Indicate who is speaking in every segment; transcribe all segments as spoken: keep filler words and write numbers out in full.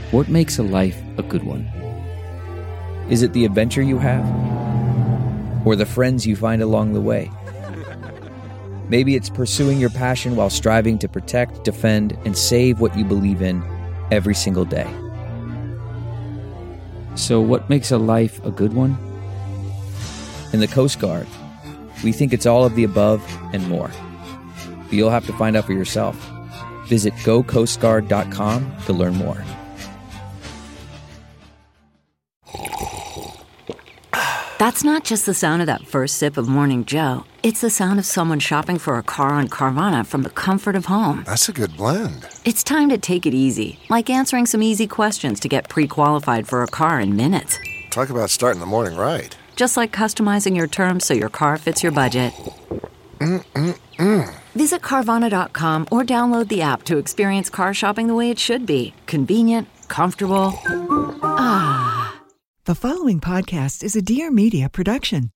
Speaker 1: What makes a life a good one? Is it the adventure you have? Or the friends you find along the way? Maybe it's pursuing your passion while striving to protect, defend, and save what you believe in every single day. So what makes a life a good one? In the Coast Guard, we think it's all of the above and more. But you'll have to find out for yourself. Visit go coast guard dot com to learn more.
Speaker 2: That's not just the sound of that first sip of Morning Joe. It's the sound of someone shopping for a car on Carvana from the comfort of home.
Speaker 3: That's a good blend.
Speaker 2: It's time to take it easy, like answering some easy questions to get pre-qualified for a car in minutes.
Speaker 3: Talk about starting the morning right.
Speaker 2: Just like customizing your terms so your car fits your budget.
Speaker 3: Mm-mm-mm.
Speaker 2: Visit Carvana dot com or download the app to experience car shopping the way it should be. Convenient, comfortable. Ah.
Speaker 4: The following podcast is a Dear Media production.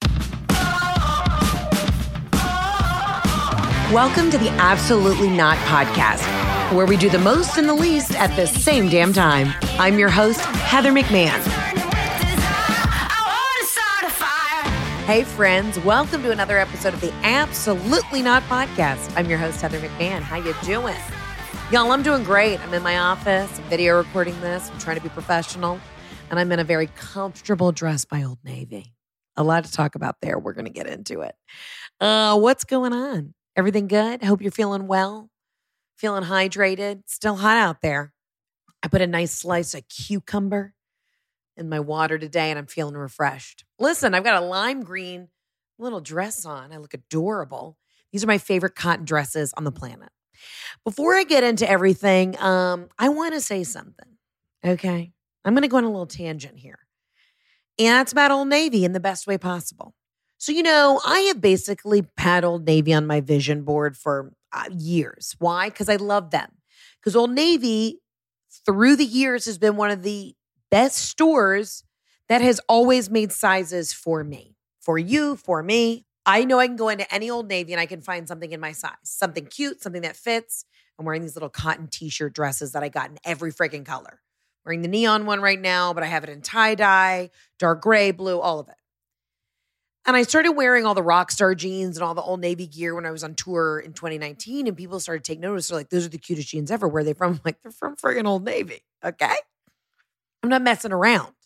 Speaker 5: Welcome to the Absolutely Not Podcast, where we do the most and the least at the same damn time. I'm your host, Heather McMahon. Hey friends, welcome to another episode of the Absolutely Not Podcast. I'm your host, Heather McMahon. How you doing? Y'all, I'm doing great. I'm in my office. I'm video recording this. I'm trying to be professional. And I'm in a very comfortable dress by Old Navy. A lot to talk about there. We're going to get into it. Uh, what's going on? Everything good? Hope you're feeling well, feeling hydrated. Still hot out there. I put a nice slice of cucumber in my water today, and I'm feeling refreshed. Listen, I've got a lime green little dress on. I look adorable. These are my favorite cotton dresses on the planet. Before I get into everything, um, I want to say something, okay? I'm going to go on a little tangent here. And that's about Old Navy in the best way possible. So, you know, I have basically had Old Navy on my vision board for uh, years. Why? Because I love them. Because Old Navy, through the years, has been one of the best stores that has always made sizes for me, for you, for me. I know I can go into any Old Navy and I can find something in my size, something cute, something that fits. I'm wearing these little cotton t-shirt dresses that I got in every freaking color. Wearing the neon one right now, but I have it in tie-dye, dark gray, blue, all of it. And I started wearing all the Rockstar jeans and all the Old Navy gear when I was on tour in twenty nineteen, and people started taking notice. They're like, those are the cutest jeans ever. Where are they from? I'm like, they're from friggin' Old Navy, okay? I'm not messing around.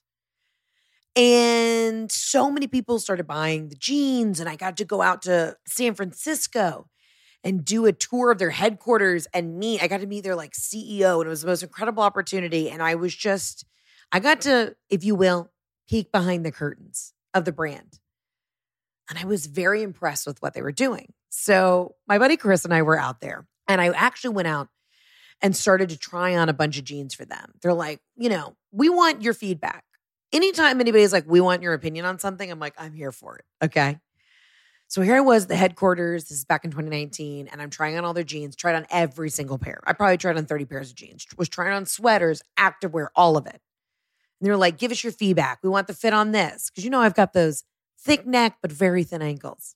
Speaker 5: And so many people started buying the jeans, and I got to go out to San Francisco and do a tour of their headquarters and meet. I got to meet their like C E O, and it was the most incredible opportunity. And I was just, I got to, if you will, peek behind the curtains of the brand. And I was very impressed with what they were doing. So my buddy Chris and I were out there, and I actually went out and started to try on a bunch of jeans for them. They're like, you know, we want your feedback. Anytime anybody's like, we want your opinion on something, I'm like, I'm here for it. Okay. So here I was at the headquarters. This is back in twenty nineteen, and I'm trying on all their jeans, tried on every single pair. I probably tried on thirty pairs of jeans, was trying on sweaters, activewear, all of it. And they were like, give us your feedback. We want the fit on this. Because you know I've got those thick neck, but very thin ankles.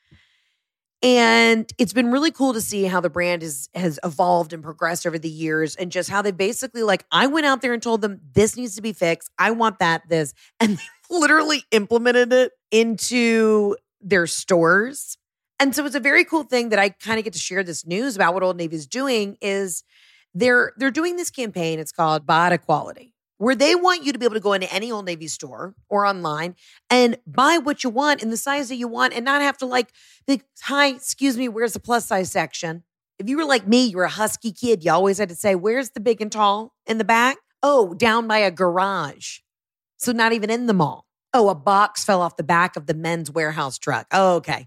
Speaker 5: And it's been really cool to see how the brand is, has evolved and progressed over the years, and just how they basically like, I went out there and told them, this needs to be fixed. I want that, this. And they literally implemented it into their stores. And so it's a very cool thing that I kind of get to share this news about what Old Navy is doing is they're they're doing this campaign. It's called Buy Equality, where they want you to be able to go into any Old Navy store or online and buy what you want in the size that you want and not have to like, be, hi, excuse me, where's the plus size section? If you were like me, you were a husky kid, you always had to say, where's the big and tall in the back? Oh, down by a garage. So not even in the mall. Oh, a box fell off the back of the men's warehouse truck. Oh, okay.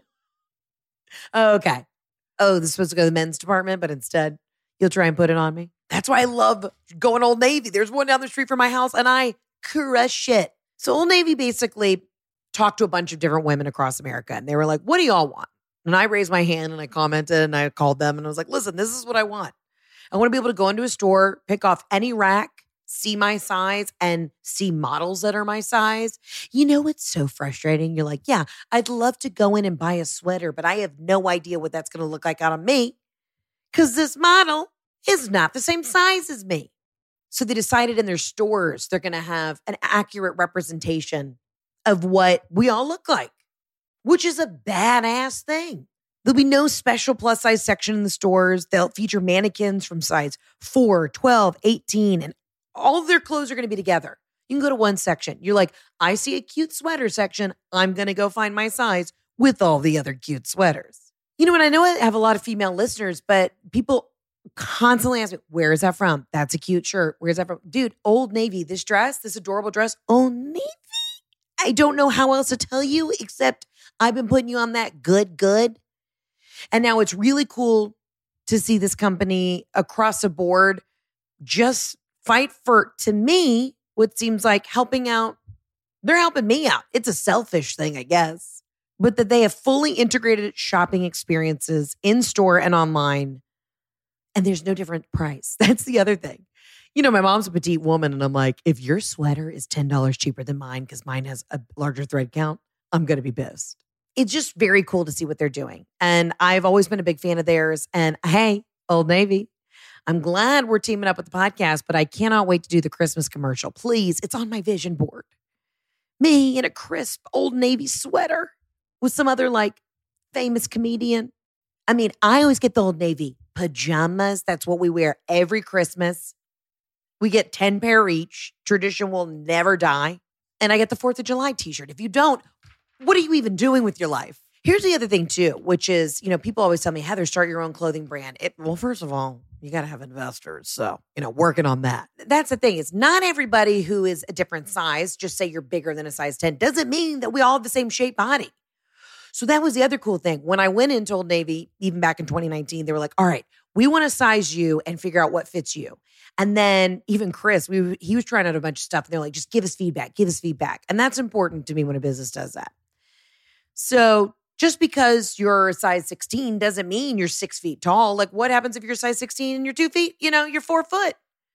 Speaker 5: okay. Oh, this is supposed to go to the men's department, but instead you'll try and put it on me. That's why I love going Old Navy. There's one down the street from my house and I crush it. So Old Navy basically talked to a bunch of different women across America, and they were like, what do y'all want? And I raised my hand and I commented and I called them and I was like, listen, this is what I want. I want to be able to go into a store, pick off any rack, see my size, and see models that are my size. You know what's so frustrating? You're like, yeah, I'd love to go in and buy a sweater, but I have no idea what that's going to look like out on me because this model is not the same size as me. So they decided in their stores, they're going to have an accurate representation of what we all look like, which is a badass thing. There'll be no special plus size section in the stores. They'll feature mannequins from size four, twelve, eighteen, and all of their clothes are going to be together. You can go to one section. You're like, I see a cute sweater section. I'm going to go find my size with all the other cute sweaters. You know what? I know I have a lot of female listeners, but people constantly ask me, where is that from? That's a cute shirt. Where's that from? Dude, Old Navy, this dress, this adorable dress, Old Navy. I don't know how else to tell you, except I've been putting you on that good, good. And now it's really cool to see this company across the board just fight for, to me, what seems like helping out. They're helping me out. It's a selfish thing, I guess. But that they have fully integrated shopping experiences in store and online. And there's no different price. That's the other thing. You know, my mom's a petite woman, and I'm like, if your sweater is ten dollars cheaper than mine because mine has a larger thread count, I'm going to be pissed. It's just very cool to see what they're doing. And I've always been a big fan of theirs. And hey, Old Navy, I'm glad we're teaming up with the podcast, but I cannot wait to do the Christmas commercial. Please, it's on my vision board. Me in a crisp Old Navy sweater with some other like famous comedian. I mean, I always get the Old Navy pajamas. That's what we wear every Christmas. We get ten pair each. Tradition will never die. And I get the fourth of July t-shirt. If you don't, what are you even doing with your life? Here's the other thing too, which is, you know, people always tell me, Heather, start your own clothing brand. It, well, first of all, you got to have investors. So, you know, working on that. That's the thing. It's not everybody who is a different size. Just say you're bigger than a size ten. Doesn't mean that we all have the same shape body. So that was the other cool thing. When I went into Old Navy, even back in twenty nineteen, they were like, all right, we want to size you and figure out what fits you. And then even Chris, we he was trying out a bunch of stuff. And they're like, just give us feedback, give us feedback. And that's important to me when a business does that. So just because you're a size sixteen doesn't mean you're six feet tall. Like what happens if you're size sixteen and you're two feet? You know, you're four foot.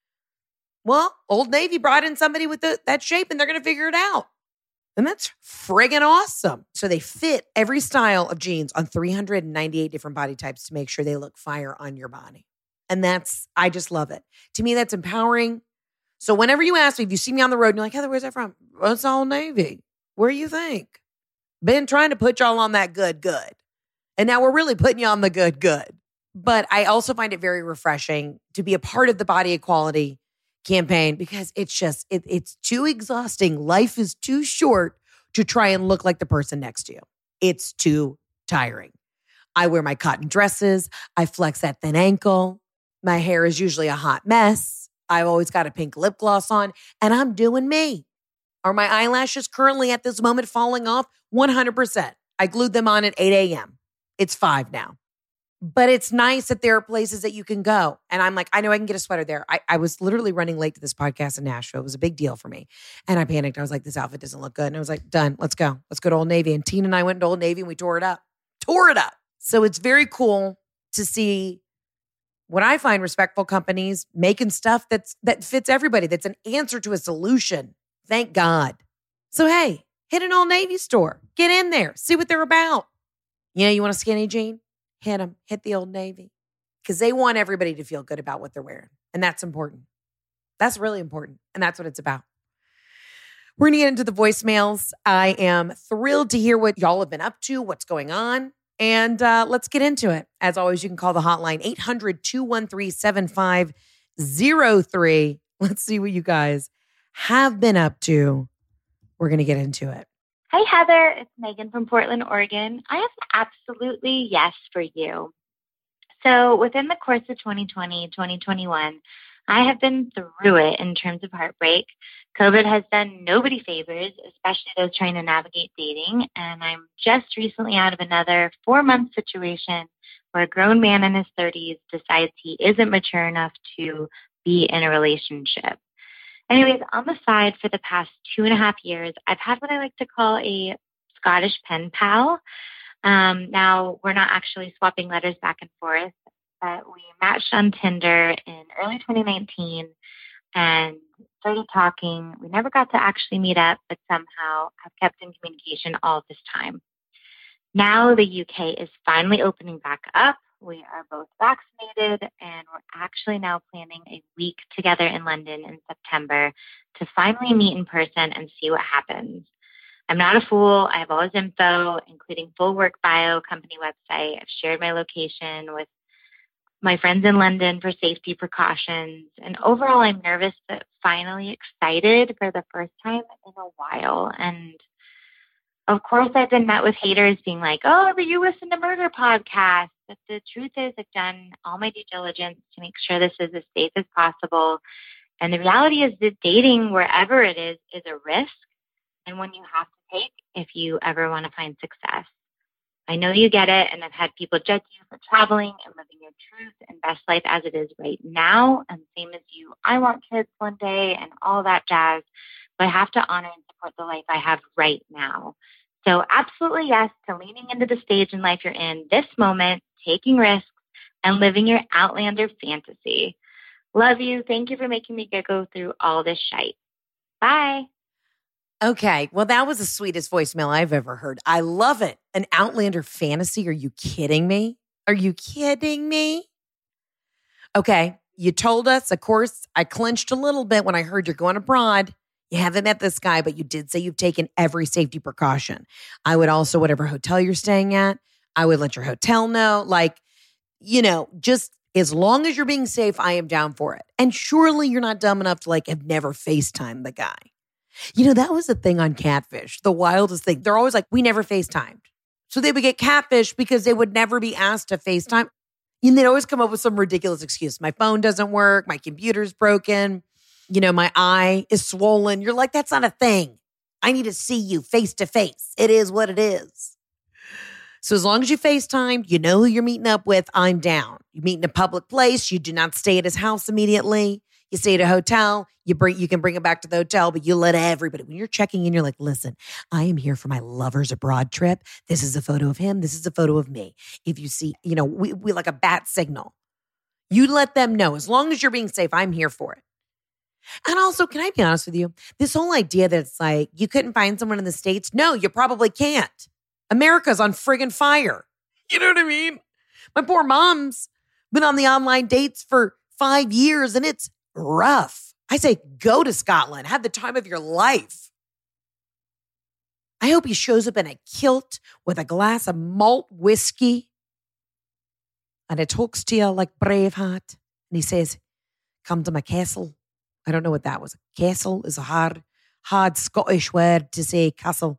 Speaker 5: Well, Old Navy brought in somebody with the, that shape and they're going to figure it out. And that's friggin' awesome. So they fit every style of jeans on three hundred ninety-eight different body types to make sure they look fire on your body. And that's, I just love it. To me, that's empowering. So whenever you ask me, if you see me on the road and you're like, Heather, where's that from? Well, it's Old Navy. Where do you think? Been trying to put y'all on that good, good. And now we're really putting you on the good, good. But I also find it very refreshing to be a part of the body equality campaign because it's just, it, it's too exhausting. Life is too short to try and look like the person next to you. It's too tiring. I wear my cotton dresses. I flex that thin ankle. My hair is usually a hot mess. I've always got a pink lip gloss on and I'm doing me. Are my eyelashes currently at this moment falling off? one hundred percent. I glued them on at eight a.m. It's five now. But it's nice that there are places that you can go. And I'm like, I know I can get a sweater there. I, I was literally running late to this podcast in Nashville. It was a big deal for me. And I panicked. I was like, this outfit doesn't look good. And I was like, done. Let's go. Let's go to Old Navy. And Tina and I went to Old Navy and we tore it up. Tore it up. So it's very cool to see what I find respectful companies making stuff that's that fits everybody. That's an answer to a solution. Thank God. So, hey, hit an Old Navy store. Get in there. See what they're about. You know, you want a skinny jean? Hit them. Hit the Old Navy. Because they want everybody to feel good about what they're wearing. And that's important. That's really important. And that's what it's about. We're going to get into the voicemails. I am thrilled to hear what y'all have been up to, what's going on. And uh, let's get into it. As always, you can call the hotline eight hundred, two one three, seven five zero three. Let's see what you guys have been up to. We're going to get into it.
Speaker 6: Hi, Heather. It's Megan from Portland, Oregon. I have an absolutely yes for you. So within the course of twenty twenty, twenty twenty-one, I have been through it in terms of heartbreak. COVID has done nobody favors, especially those trying to navigate dating. And I'm just recently out of another four-month situation where a grown man in his thirties decides he isn't mature enough to be in a relationship. Anyways, on the side for the past two and a half years, I've had what I like to call a Scottish pen pal. Um, now, we're not actually swapping letters back and forth, but we matched on Tinder in early twenty nineteen and started talking. We never got to actually meet up, but somehow have kept in communication all this time. Now the U K is finally opening back up. We are both vaccinated, and we're actually now planning a week together in London in September to finally meet in person and see what happens. I'm not a fool. I have all his info, including full work bio, company website. I've shared my location with my friends in London for safety precautions. And overall, I'm nervous, but finally excited for the first time in a while. And of course, I've been met with haters being like, oh, but you listen to murder podcasts. But the truth is, I've done all my due diligence to make sure this is as safe as possible. And the reality is that dating, wherever it is, is a risk and one you have to take if you ever want to find success. I know you get it, and I've had people judge you for traveling and living your truth and best life as it is right now. And same as you, I want kids one day and all that jazz, but I have to honor and support the life I have right now. So absolutely yes to leaning into the stage in life you're in this moment, taking risks, and living your Outlander fantasy. Love you. Thank you for making me go through all this shite. Bye.
Speaker 5: Okay, well, that was the sweetest voicemail I've ever heard. I love it. An Outlander fantasy? Are you kidding me? Are you kidding me? Okay, you told us, of course, I clinched a little bit when I heard you're going abroad. You haven't met this guy, but you did say you've taken every safety precaution. I would also, whatever hotel you're staying at, I would let your hotel know. Like, you know, just as long as you're being safe, I am down for it. And surely you're not dumb enough to like have never FaceTimed the guy. You know, that was the thing on Catfish, the wildest thing. They're always like, we never FaceTimed. So they would get catfished because they would never be asked to FaceTime. And they'd always come up with some ridiculous excuse. My phone doesn't work. My computer's broken. You know, my eye is swollen. You're like, that's not a thing. I need to see you face to face. It is what it is. So as long as you FaceTime, you know who you're meeting up with, I'm down. You meet in a public place. You do not stay at his house immediately. You stay at a hotel, you bring you can bring it back to the hotel, but you let everybody, when you're checking in, you're like, listen, I am here for my lovers abroad trip. This is a photo of him. This is a photo of me. If you see, you know, we, we like a bat signal. You let them know. As long as you're being safe, I'm here for it. And also, can I be honest with you? This whole idea that it's like, you couldn't find someone in the States. No, you probably can't. America's on friggin' fire. You know what I mean? My poor mom's been on the online dates for five years and it's rough. I say, go to Scotland. Have the time of your life. I hope he shows up in a kilt with a glass of malt whiskey. And he talks to you like Braveheart. And he says, come to my castle. I don't know what that was. Castle is a hard, hard Scottish word to say castle.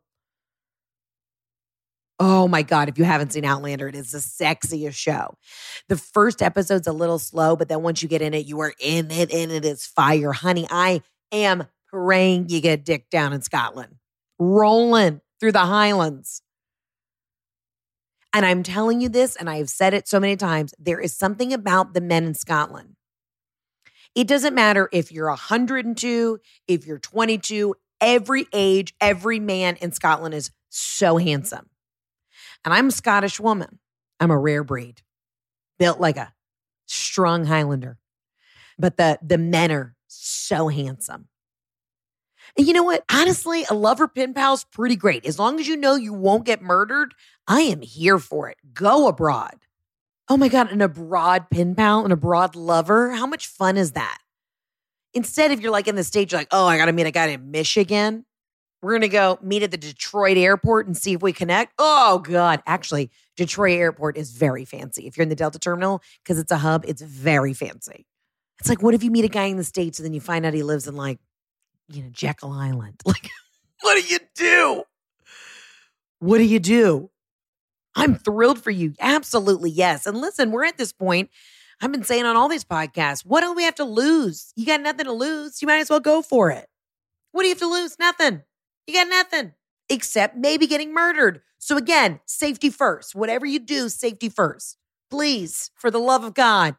Speaker 5: Oh my God, if you haven't seen Outlander, it is the sexiest show. The first episode's a little slow, but then once you get in it, you are in it, and it is fire. Honey, I am praying you get dick down in Scotland. Rolling through the Highlands. And I'm telling you this, and I have said it so many times, there is something about the men in Scotland. It doesn't matter if you're one hundred two, if you're twenty-two, every age, every man in Scotland is so handsome. And I'm a Scottish woman. I'm a rare breed, built like a strong Highlander. But the, the men are so handsome. And you know what? Honestly, a lover pen pal's pretty great. As long as you know you won't get murdered, I am here for it. Go abroad. Oh my God, an abroad pen pal, an abroad lover. How much fun is that? Instead, if you're like in the States, you're like, oh, I got to meet a guy in Michigan. We're going to go meet at the Detroit airport and see if we connect. Oh, God. Actually, Detroit airport is very fancy. If you're in the Delta terminal, because it's a hub, it's very fancy. It's like, what if you meet a guy in the States and then you find out he lives in like, you know, Jekyll Island? Like, what do you do? What do you do? I'm thrilled for you. Absolutely, yes. And listen, we're at this point. I've been saying on all these podcasts, what do we have to lose? You got nothing to lose. You might as well go for it. What do you have to lose? Nothing. You got nothing except maybe getting murdered. So again, safety first. Whatever you do, safety first. Please, for the love of God,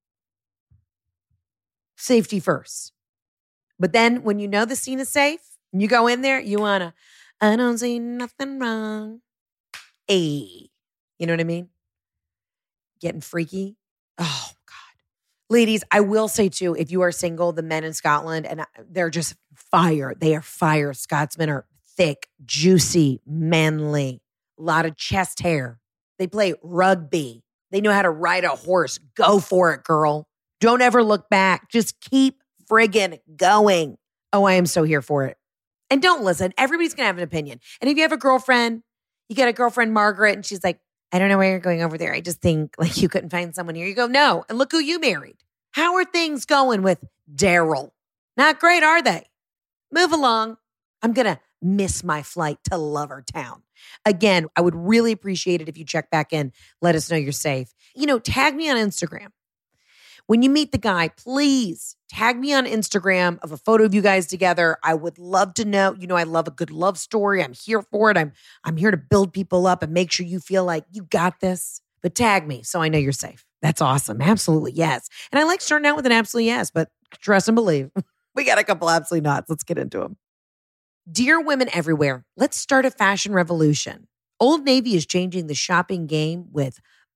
Speaker 5: safety first. But then when you know the scene is safe and you go in there, you want to, I don't see nothing wrong. Hey, you know what I mean? Getting freaky. Oh, God. Ladies, I will say too, if you are single, the men in Scotland, and they're just fire. They are fire. Scotsmen are thick, juicy, manly, a lot of chest hair. They play rugby. They know how to ride a horse. Go for it, girl. Don't ever look back. Just keep friggin' going. Oh, I am so here for it. And don't listen. Everybody's going to have an opinion. And if you have a girlfriend, you got a girlfriend, Margaret, and she's like, I don't know why you're going over there. I just think like you couldn't find someone here. You go, no. And look who you married. How are things going with Daryl? Not great, are they? Move along. I'm going to miss my flight to Lovertown. Again, I would really appreciate it if you check back in. Let us know you're safe. You know, tag me on Instagram. When you meet the guy, please tag me on Instagram of a photo of you guys together. I would love to know. You know, I love a good love story. I'm here for it. I'm I'm here to build people up and make sure you feel like you got this. But tag me so I know you're safe. That's awesome. Absolutely, yes. And I like starting out with an absolutely yes, but trust and believe. We got a couple absolutely nots. Let's get into them. Dear women everywhere, let's start a fashion revolution. Old Navy is changing the shopping game with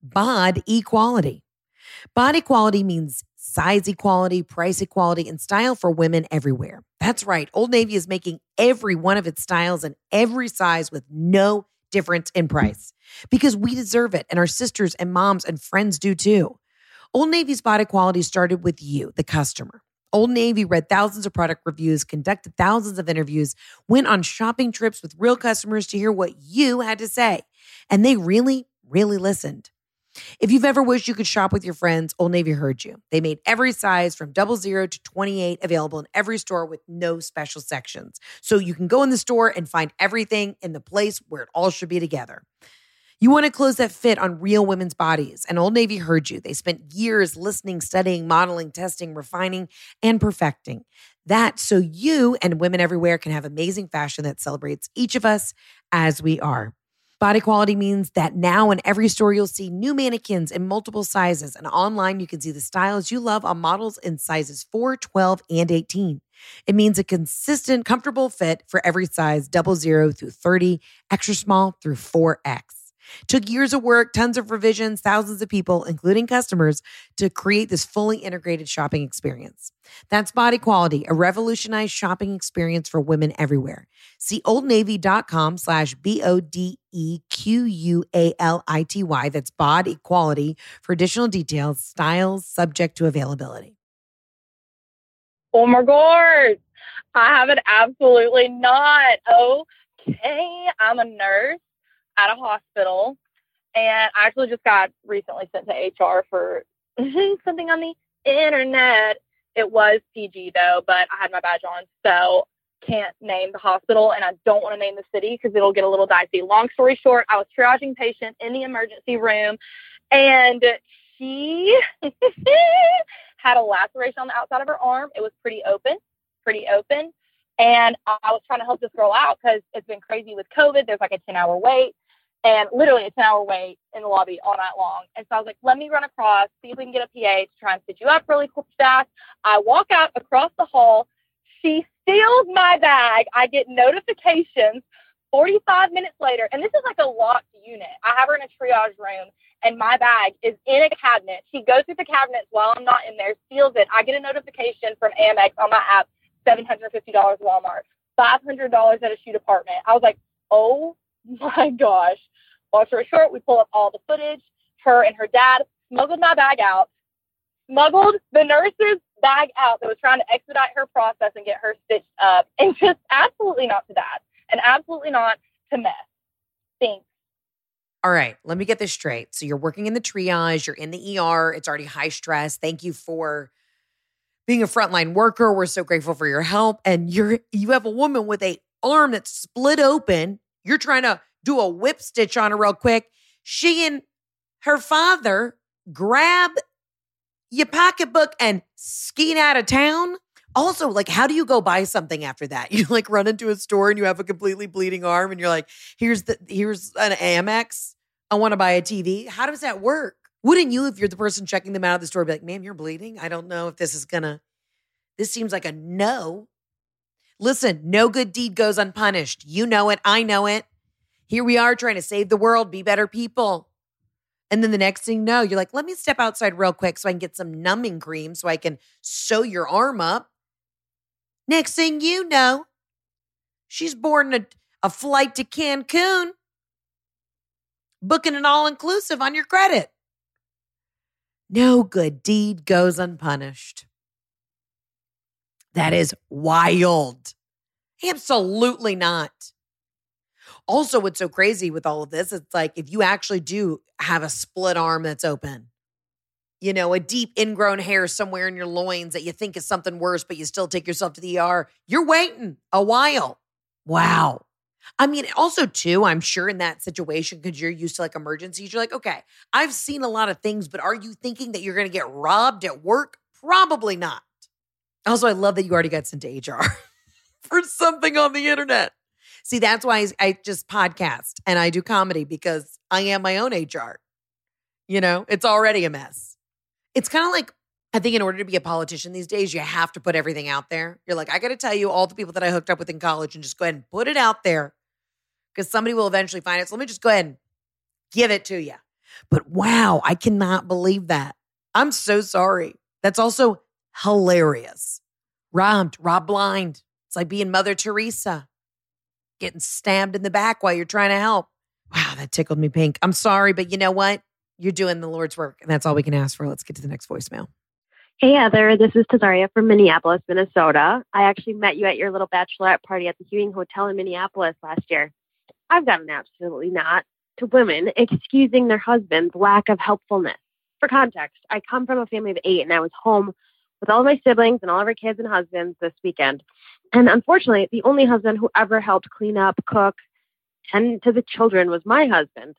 Speaker 5: bod equality. Bod equality means size equality, price equality, and style for women everywhere. That's right. Old Navy is making every one of its styles in every size with no difference in price because we deserve it and our sisters and moms and friends do too. Old Navy's bod equality started with you, the customer. Old Navy read thousands of product reviews, conducted thousands of interviews, went on shopping trips with real customers to hear what you had to say. And they really, really listened. If you've ever wished you could shop with your friends, Old Navy heard you. They made every size from double zero to twenty-eight available in every store with no special sections. So you can go in the store and find everything in the place where it all should be together. You want to clothes that fit on real women's bodies, and Old Navy heard you. They spent years listening, studying, modeling, testing, refining, and perfecting. That so you and women everywhere can have amazing fashion that celebrates each of us as we are. Bod equality means that now in every store you'll see new mannequins in multiple sizes, and online you can see the styles you love on models in sizes four, twelve, and eighteen. It means a consistent, comfortable fit for every size, double zero through thirty, extra small through four X. Took years of work, tons of revisions, thousands of people, including customers, to create this fully integrated shopping experience. That's Bod Equality, a revolutionized shopping experience for women everywhere. See oldnavy.com slash B O D E Q U A L I T Y. That's Bod Equality for additional details, styles, subject to availability.
Speaker 7: Oh my God. I have it absolutely not. Okay. I'm a nurse at a hospital, and I actually just got recently sent to H R for something on the internet. It was P G though, but I had my badge on, so can't name the hospital, and I don't want to name the city because it'll get a little dicey. Long story short, I was triaging patient in the emergency room, and she had a laceration on the outside of her arm. It was pretty open, pretty open. And I was trying to help this girl out because it's been crazy with COVID. There's like a ten hour wait. And literally a ten hour wait in the lobby all night long. And so I was like, let me run across, see if we can get a P A to try and stitch you up really quick fast. I walk out across the hall. She steals my bag. I get notifications forty-five minutes later. And this is like a locked unit. I have her in a triage room and my bag is in a cabinet. She goes through the cabinets while I'm not in there, steals it. I get a notification from Amex on my app, seven hundred fifty dollars Walmart, five hundred dollars at a shoe department. I was like, oh my gosh. Long story short, we pull up all the footage. Her and her dad smuggled my bag out, smuggled the nurse's bag out that was trying to expedite her process and get her stitched up. And just absolutely not to that. And absolutely not to mess. Thanks.
Speaker 5: All right, let me get this straight. So you're working in the triage, you're in the E R, it's already high stress. Thank you for being a frontline worker. We're so grateful for your help. And you're you have a woman with a arm that's split open. You're trying to do a whip stitch on her real quick. She and her father grab your pocketbook and skeet out of town. Also, like, how do you go buy something after that? You like run into a store and you have a completely bleeding arm and you're like, here's the here's an Amex. I want to buy a T V. How does that work? Wouldn't you, if you're the person checking them out of the store, be like, ma'am, you're bleeding? I don't know if this is gonna, this seems like a no. Listen, no good deed goes unpunished. You know it. I know it. Here we are trying to save the world, be better people. And then the next thing you know, you're like, let me step outside real quick so I can get some numbing cream so I can sew your arm up. Next thing you know, she's boarding a, a flight to Cancun, booking an all-inclusive on your credit. No good deed goes unpunished. That is wild. Absolutely not. Also, what's so crazy with all of this, it's like if you actually do have a split arm that's open, you know, a deep ingrown hair somewhere in your loins that you think is something worse, but you still take yourself to the E R, you're waiting a while. Wow. I mean, also too, I'm sure in that situation, because you're used to like emergencies, you're like, okay, I've seen a lot of things, but are you thinking that you're going to get robbed at work? Probably not. Also, I love that you already got sent to H R for something on the internet. See, that's why I just podcast and I do comedy, because I am my own H R. You know, it's already a mess. It's kind of like, I think in order to be a politician these days, you have to put everything out there. You're like, I got to tell you all the people that I hooked up with in college and just go ahead and put it out there because somebody will eventually find it. So let me just go ahead and give it to you. But wow, I cannot believe that. I'm so sorry. That's also hilarious. Robbed, robbed blind. It's like being Mother Teresa, getting stabbed in the back while you're trying to help. Wow, that tickled me pink. I'm sorry, but you know what? You're doing the Lord's work, and that's all we can ask for. Let's get to the next voicemail.
Speaker 8: Hey, Heather. This is Tazaria from Minneapolis, Minnesota. I actually met you at your little bachelorette party at the Hewing Hotel in Minneapolis last year. I've got an absolutely not to women excusing their husband's lack of helpfulness. For context, I come from a family of eight, and I was home with all of my siblings and all of our kids and husbands this weekend. And unfortunately, the only husband who ever helped clean up, cook, tend to the children was my husband.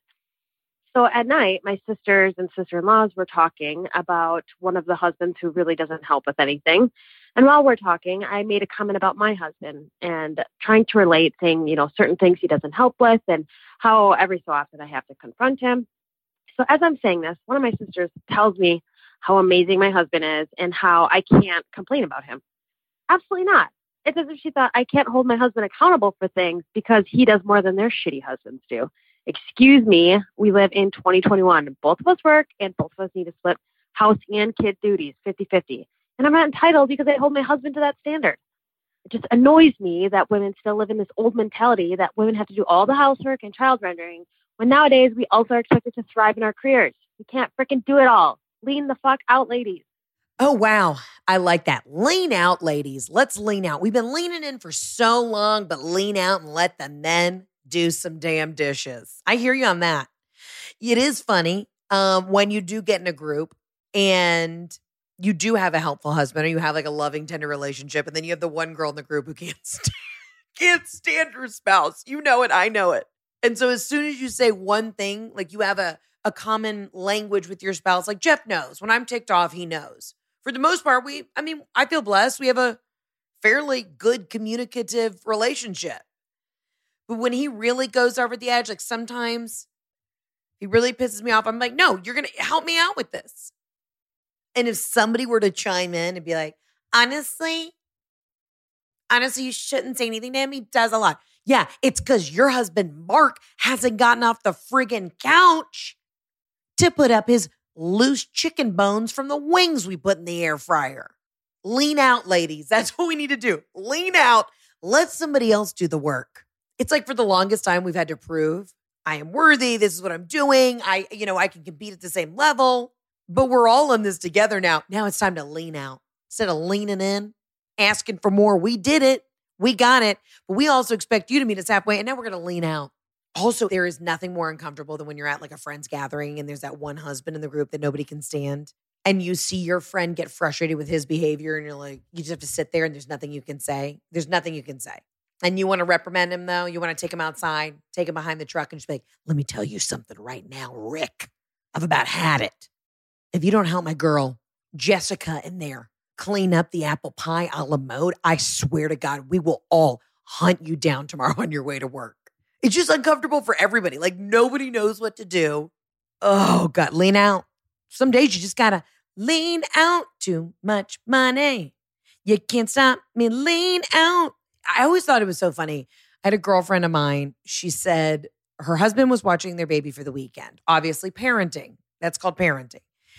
Speaker 8: So at night, my sisters and sister-in-laws were talking about one of the husbands who really doesn't help with anything. And while we're talking, I made a comment about my husband and trying to relate, saying, you know, certain things he doesn't help with and how every so often I have to confront him. So as I'm saying this, one of my sisters tells me how amazing my husband is and how I can't complain about him. Absolutely not. It's as if she thought I can't hold my husband accountable for things because he does more than their shitty husbands do. Excuse me, we live in twenty twenty-one. Both of us work and both of us need to split house and kid duties fifty-fifty. And I'm not entitled because I hold my husband to that standard. It just annoys me that women still live in this old mentality that women have to do all the housework and child rendering, when nowadays we also are expected to thrive in our careers. We can't freaking do it all. Lean the fuck out, ladies.
Speaker 5: Oh, wow. I like that. Lean out, ladies. Let's lean out. We've been leaning in for so long, but lean out and let the men do some damn dishes. I hear you on that. It is funny um, when you do get in a group and you do have a helpful husband or you have like a loving, tender relationship, and then you have the one girl in the group who can't stand, can't stand her spouse. You know it. I know it. And so as soon as you say one thing, like you have a, a common language with your spouse, like Jeff knows. When I'm ticked off, he knows. For the most part, we, I mean, I feel blessed. We have a fairly good communicative relationship. But when he really goes over the edge, like sometimes he really pisses me off. I'm like, no, you're going to help me out with this. And if somebody were to chime in and be like, honestly, honestly, you shouldn't say anything to him. He does a lot. Yeah, it's because your husband, Mark, hasn't gotten off the friggin' couch to put up his loose chicken bones from the wings we put in the air fryer. Lean out, ladies. That's what we need to do. Lean out. Let somebody else do the work. It's like for the longest time, we've had to prove I am worthy. This is what I'm doing. I, you know, I can compete at the same level, but we're all in this together now. Now it's time to lean out instead of leaning in, asking for more. We did it. We got it. But we also expect you to meet us halfway. And now we're going to lean out. Also, there is nothing more uncomfortable than when you're at like a friend's gathering and there's that one husband in the group that nobody can stand. And you see your friend get frustrated with his behavior and you're like, you just have to sit there and there's nothing you can say. There's nothing you can say. And you want to reprimand him, though? You want to take him outside, take him behind the truck and just be like, let me tell you something right now, Rick. I've about had it. If you don't help my girl, Jessica, in there, clean up the apple pie a la mode, I swear to God, we will all hunt you down tomorrow on your way to work. It's just uncomfortable for everybody. Like, nobody knows what to do. Oh, God, lean out. Some days you just got to lean out. Too much money. You can't stop me. Lean out. I always thought it was so funny. I had a girlfriend of mine. She said her husband was watching their baby for the weekend. Obviously parenting. That's called parenting.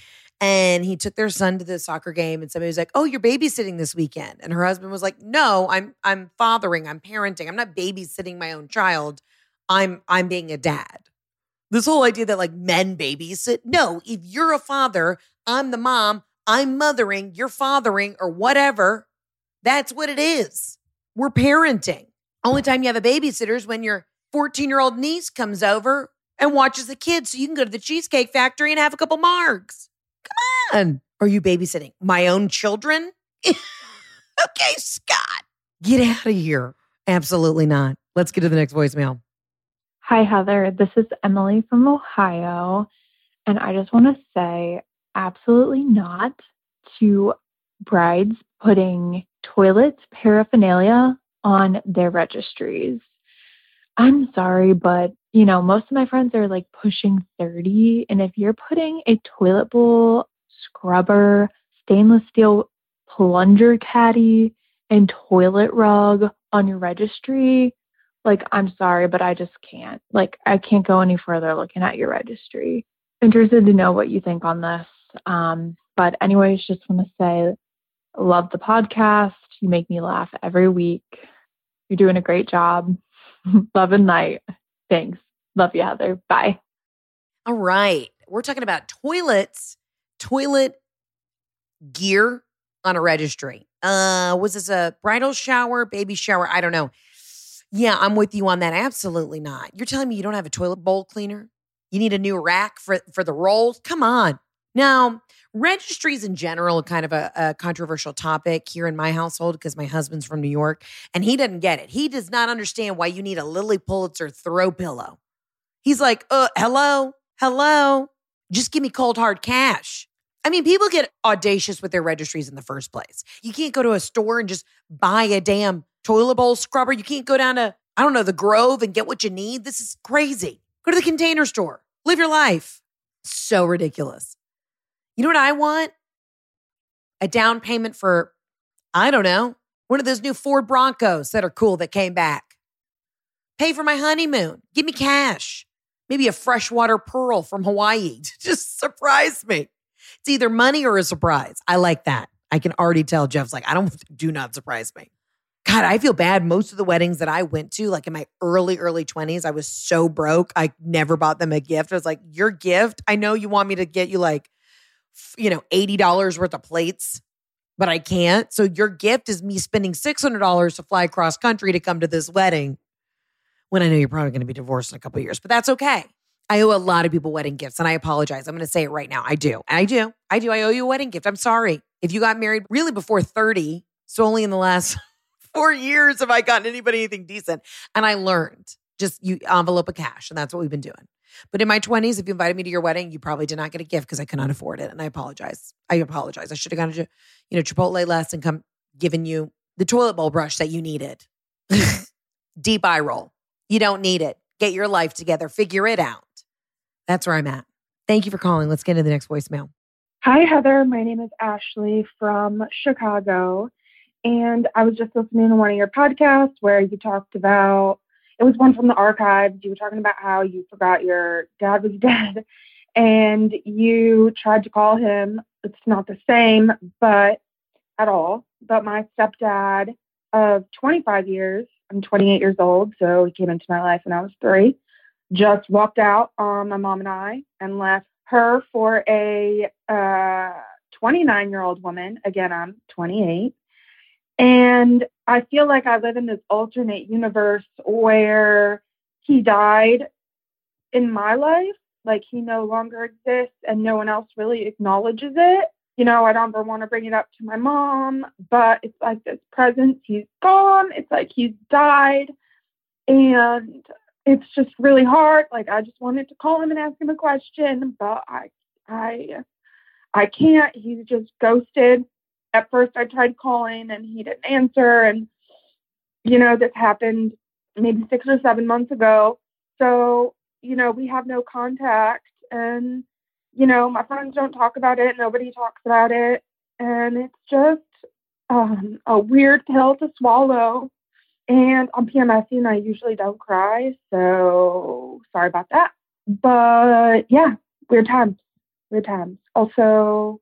Speaker 5: And he took their son to the soccer game and somebody was like, oh, you're babysitting this weekend. And her husband was like, no, I'm I'm fathering. I'm parenting. I'm not babysitting my own child. I'm I'm being a dad. This whole idea that like men babysit. No, if you're a father, I'm the mom. I'm mothering. You're fathering or whatever. That's what it is. We're parenting. Only time you have a babysitter is when your fourteen-year-old niece comes over and watches the kids so you can go to the Cheesecake Factory and have a couple margs. Come on. Are you babysitting my own children? Okay, Scott, get out of here. Absolutely not. Let's get to the next voicemail.
Speaker 9: Hi, Heather. This is Emily from Ohio. And I just want to say absolutely not to brides putting toilet paraphernalia on their registries. I'm sorry, but, you know, most of my friends are like pushing thirty. And if you're putting a toilet bowl, scrubber, stainless steel plunger caddy, and toilet rug on your registry, like, I'm sorry, but I just can't. Like, I can't go any further looking at your registry. Interested to know what you think on this. Um, but anyways, just want to say, love the podcast. You make me laugh every week. You're doing a great job. Love and light. Thanks. Love you, Heather. Bye.
Speaker 5: All right. We're talking about toilets, toilet gear on a registry. Uh, was this a bridal shower, baby shower? I don't know. Yeah, I'm with you on that. Absolutely not. You're telling me you don't have a toilet bowl cleaner? You need a new rack for, for the rolls? Come on. Now, registries in general are kind of a, a controversial topic here in my household because my husband's from New York and he doesn't get it. He does not understand why you need a Lily Pulitzer throw pillow. He's like, uh, hello, hello, just give me cold hard cash. I mean, people get audacious with their registries in the first place. You can't go to a store and just buy a damn toilet bowl scrubber. You can't go down to, I don't know, the Grove and get what you need. This is crazy. Go to the Container Store. Live your life. So ridiculous. You know what I want? A down payment for, I don't know, one of those new Ford Broncos that are cool that came back. Pay for my honeymoon. Give me cash. Maybe a freshwater pearl from Hawaii to just surprise me. It's either money or a surprise. I like that. I can already tell Jeff's like, I don't, do not surprise me. God, I feel bad. Most of the weddings that I went to, like in my early, early twenties, I was so broke. I never bought them a gift. I was like, your gift? I know you want me to get you like, you know, eighty dollars worth of plates, but I can't. So your gift is me spending six hundred dollars to fly cross country to come to this wedding when I know you're probably going to be divorced in a couple of years, but that's okay. I owe a lot of people wedding gifts and I apologize. I'm going to say it right now. I do. I do. I do. I owe you a wedding gift. I'm sorry. If you got married really before thirty, so only in the last four years have I gotten anybody anything decent. And I learned just you envelope of cash. And that's what we've been doing. But in my twenties, if you invited me to your wedding, you probably did not get a gift because I could not afford it. And I apologize. I apologize. I should have gone to, you know, Chipotle less and come giving you the toilet bowl brush that you needed. Deep eye roll. You don't need it. Get your life together. Figure it out. That's where I'm at. Thank you for calling. Let's get into the next voicemail.
Speaker 10: Hi, Heather. My name is Ashley from Chicago. And I was just listening to one of your podcasts where you talked about, it was one from the archives. You were talking about how you forgot your dad was dead and you tried to call him. It's not the same, but at all. But my stepdad of twenty-five years, I'm twenty-eight years old, so he came into my life when I was three, just walked out on my mom and I and left her for a uh, twenty-nine-year-old woman. Again, I'm twenty-eight. And I feel like I live in this alternate universe where he died in my life, like he no longer exists and no one else really acknowledges it. You know, I don't ever want to bring it up to my mom, but it's like this presence, he's gone. It's like he's died. And it's just really hard. Like, I just wanted to call him and ask him a question, but I, I, I can't. He's just ghosted. At first I tried calling and he didn't answer. And, you know, this happened maybe six or seven months ago. So, you know, we have no contact and, you know, my friends don't talk about it. Nobody talks about it. And it's just um, a weird pill to swallow. And I'm P M S and I usually don't cry. So sorry about that. But yeah, weird times, weird times. Also,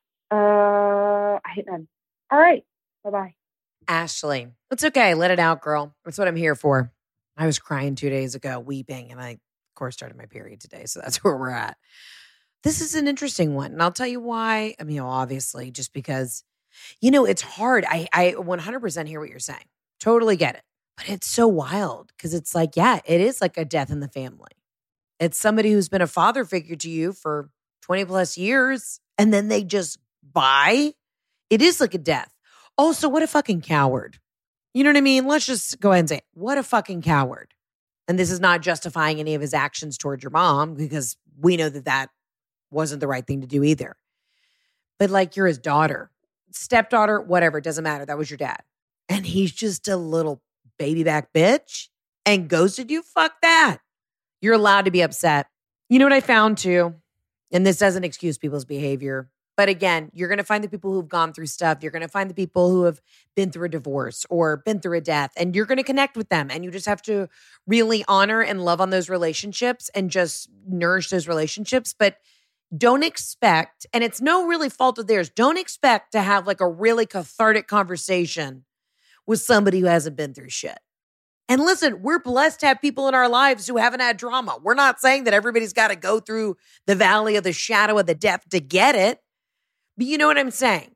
Speaker 10: Uh, I hate men. All right. Bye-bye.
Speaker 5: Ashley, it's okay. Let it out, girl. That's what I'm here for. I was crying two days ago, weeping, and I, of course, started my period today. So that's where we're at. This is an interesting one. And I'll tell you why. I mean, obviously, just because, you know, it's hard. I, I one hundred percent hear what you're saying. Totally get it. But it's so wild because it's like, yeah, it is like a death in the family. It's somebody who's been a father figure to you for twenty plus years and then they just buy. It is like a death. Also, what a fucking coward. You know what I mean? Let's just go ahead and say, what a fucking coward. And this is not justifying any of his actions towards your mom because we know that that wasn't the right thing to do either. But like, you're his daughter, stepdaughter, whatever, it doesn't matter. That was your dad. And he's just a little baby back bitch and ghosted you. Fuck that. You're allowed to be upset. You know what I found too? And this doesn't excuse people's behavior. But again, you're going to find the people who've gone through stuff. You're going to find the people who have been through a divorce or been through a death, and you're going to connect with them. And you just have to really honor and love on those relationships and just nourish those relationships. But don't expect, and it's no really fault of theirs, don't expect to have like a really cathartic conversation with somebody who hasn't been through shit. And listen, we're blessed to have people in our lives who haven't had drama. We're not saying that everybody's got to go through the valley of the shadow of the death to get it. But you know what I'm saying?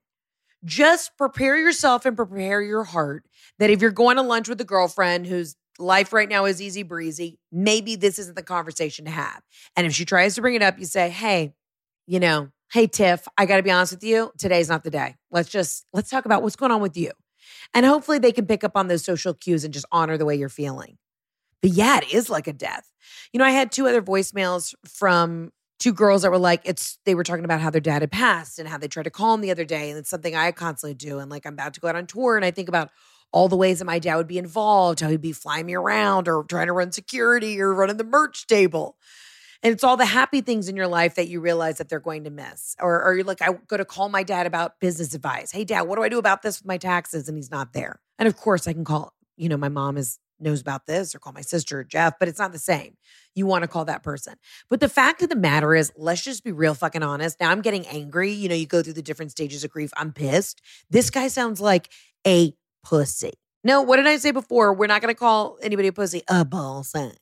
Speaker 5: Just prepare yourself and prepare your heart that if you're going to lunch with a girlfriend whose life right now is easy breezy, maybe this isn't the conversation to have. And if she tries to bring it up, you say, hey, you know, hey, Tiff, I got to be honest with you. Today's not the day. Let's just, let's talk about what's going on with you. And hopefully they can pick up on those social cues and just honor the way you're feeling. But yeah, it is like a death. You know, I had two other voicemails from two girls that were like, it's, they were talking about how their dad had passed and how they tried to call him the other day. And it's something I constantly do. And like, I'm about to go out on tour and I think about all the ways that my dad would be involved, how he'd be flying me around or trying to run security or running the merch table. And it's all the happy things in your life that you realize that they're going to miss. Or, or you're like, I go to call my dad about business advice. Hey, Dad, what do I do about this with my taxes? And he's not there. And of course, I can call, you know, my mom is knows about this or call my sister or Jeff, but it's not the same. You want to call that person. But the fact of the matter is, let's just be real fucking honest. Now I'm getting angry. You know, you go through the different stages of grief. I'm pissed. This guy sounds like a pussy. No, what did I say before? We're not going to call anybody a pussy. A ball sack.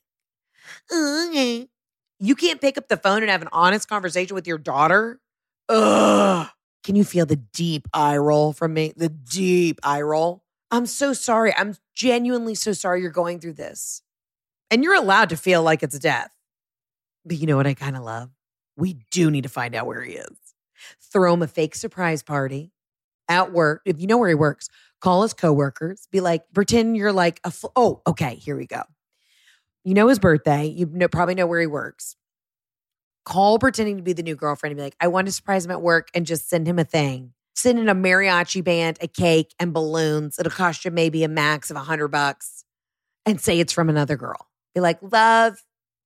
Speaker 5: Okay. You can't pick up the phone and have an honest conversation with your daughter? Ugh. Can you feel the deep eye roll from me? The deep eye roll? I'm so sorry. I'm genuinely so sorry you're going through this. And you're allowed to feel like it's a death. But you know what I kind of love? We do need to find out where he is. Throw him a fake surprise party at work. If you know where he works, call his coworkers. Be like, pretend you're like a, fl- oh, okay, here we go. You know his birthday. You know, probably know where he works. Call pretending to be the new girlfriend and be like, I want to surprise him at work and just send him a thing. Send in a mariachi band, a cake, and balloons. It'll cost you maybe a max of a hundred bucks. And say it's from another girl. Be like, love,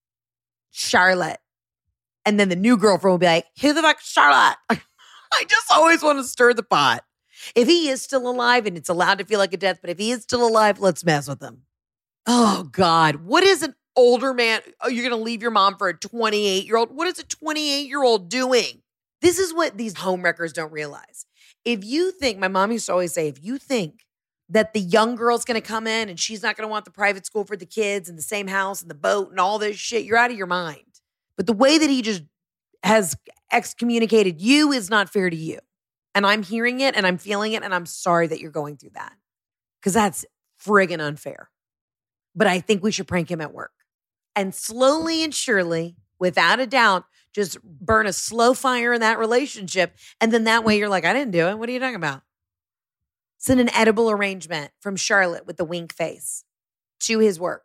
Speaker 5: Charlotte. And then the new girlfriend will be like, who the fuck, Charlotte? I just always want to stir the pot. If he is still alive, and it's allowed to feel like a death, but if he is still alive, let's mess with him. Oh, God. What is an older man? Oh, you're going to leave your mom for a twenty-eight-year-old? What is a twenty-eight-year-old doing? This is what these homewreckers don't realize. If you think, my mom used to always say, if you think that the young girl's going to come in and she's not going to want the private school for the kids and the same house and the boat and all this shit, you're out of your mind. But the way that he just has excommunicated you is not fair to you. And I'm hearing it and I'm feeling it and I'm sorry that you're going through that because that's friggin' unfair. But I think we should prank him at work. And slowly and surely, without a doubt, just burn a slow fire in that relationship. And then that way you're like, I didn't do it. What are you talking about? Send an edible arrangement from Charlotte with the wink face to his work.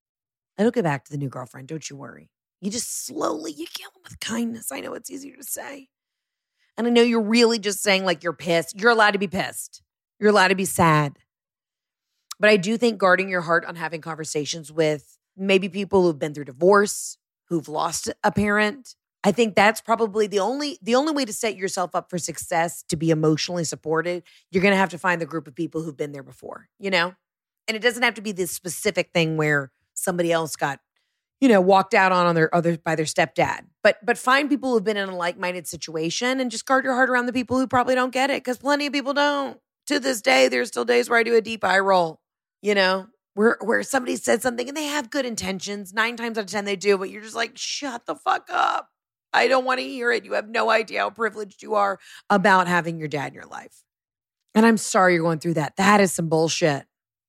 Speaker 5: It'll get back to the new girlfriend. Don't you worry. You just slowly, you kill him with kindness. I know it's easier to say. And I know you're really just saying like you're pissed. You're allowed to be pissed. You're allowed to be sad. But I do think guarding your heart on having conversations with maybe people who've been through divorce, who've lost a parent, I think that's probably the only the only way to set yourself up for success, to be emotionally supported. You're going to have to find the group of people who've been there before, you know? And it doesn't have to be this specific thing where somebody else got, you know, walked out on, on their other by their stepdad. But but find people who've been in a like-minded situation and just guard your heart around the people who probably don't get it, because plenty of people don't. To this day, there's still days where I do a deep eye roll, you know? Where where somebody said something and they have good intentions. Nine times out of ten they do, but you're just like, shut the fuck up. I don't want to hear it. You have no idea how privileged you are about having your dad in your life. And I'm sorry you're going through that. That is some bullshit.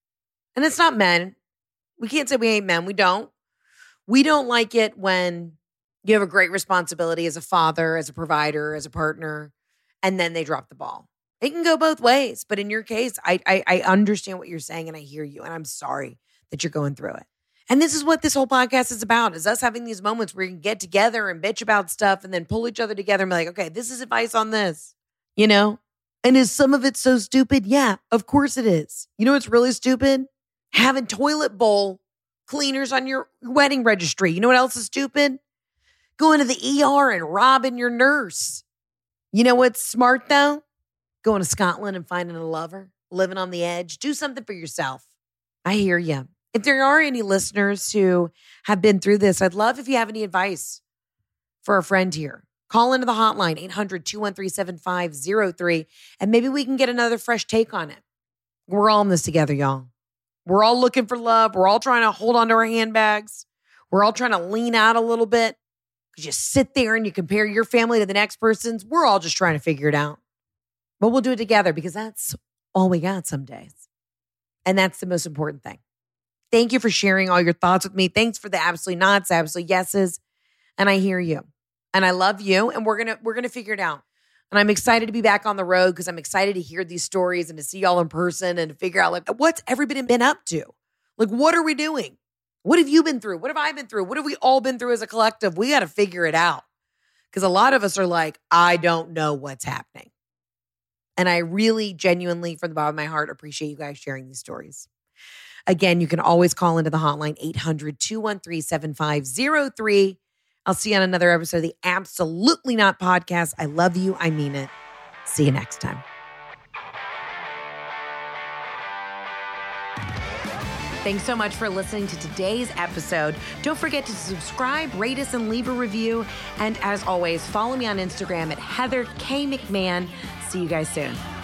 Speaker 5: And it's not men. We can't say we hate men. We don't. We don't like it when you have a great responsibility as a father, as a provider, as a partner, and then they drop the ball. It can go both ways. But in your case, I, I, I understand what you're saying and I hear you. And I'm sorry that you're going through it. And this is what this whole podcast is about, is us having these moments where we can get together and bitch about stuff and then pull each other together and be like, okay, this is advice on this, you know? And is some of it so stupid? Yeah, of course it is. You know what's really stupid? Having toilet bowl cleaners on your wedding registry. You know what else is stupid? Going to the E R and robbing your nurse. You know what's smart though? Going to Scotland and finding a lover, living on the edge. Do something for yourself. I hear you. If there are any listeners who have been through this, I'd love if you have any advice for a friend here. Call into the hotline, eight hundred, two one three, seven five zero three, and maybe we can get another fresh take on it. We're all in this together, y'all. We're all looking for love. We're all trying to hold on to our handbags. We're all trying to lean out a little bit. You just sit there and you compare your family to the next person's. We're all just trying to figure it out. But we'll do it together because that's all we got some days. And that's the most important thing. Thank you for sharing all your thoughts with me. Thanks for the absolutely nots, absolutely yeses. And I hear you. And I love you. And we're gonna we're gonna figure it out. And I'm excited to be back on the road because I'm excited to hear these stories and to see y'all in person and to figure out like what's everybody been up to? Like, what are we doing? What have you been through? What have I been through? What have we all been through as a collective? We got to figure it out. Because a lot of us are like, I don't know what's happening. And I really genuinely, from the bottom of my heart, appreciate you guys sharing these stories. Again, you can always call into the hotline, eight hundred, two one three, seven five zero three. I'll see you on another episode of the Absolutely Not Podcast. I love you. I mean it. See you next time. Thanks so much for listening to today's episode. Don't forget to subscribe, rate us, and leave a review. And as always, follow me on Instagram at Heather K. McMahon. See you guys soon.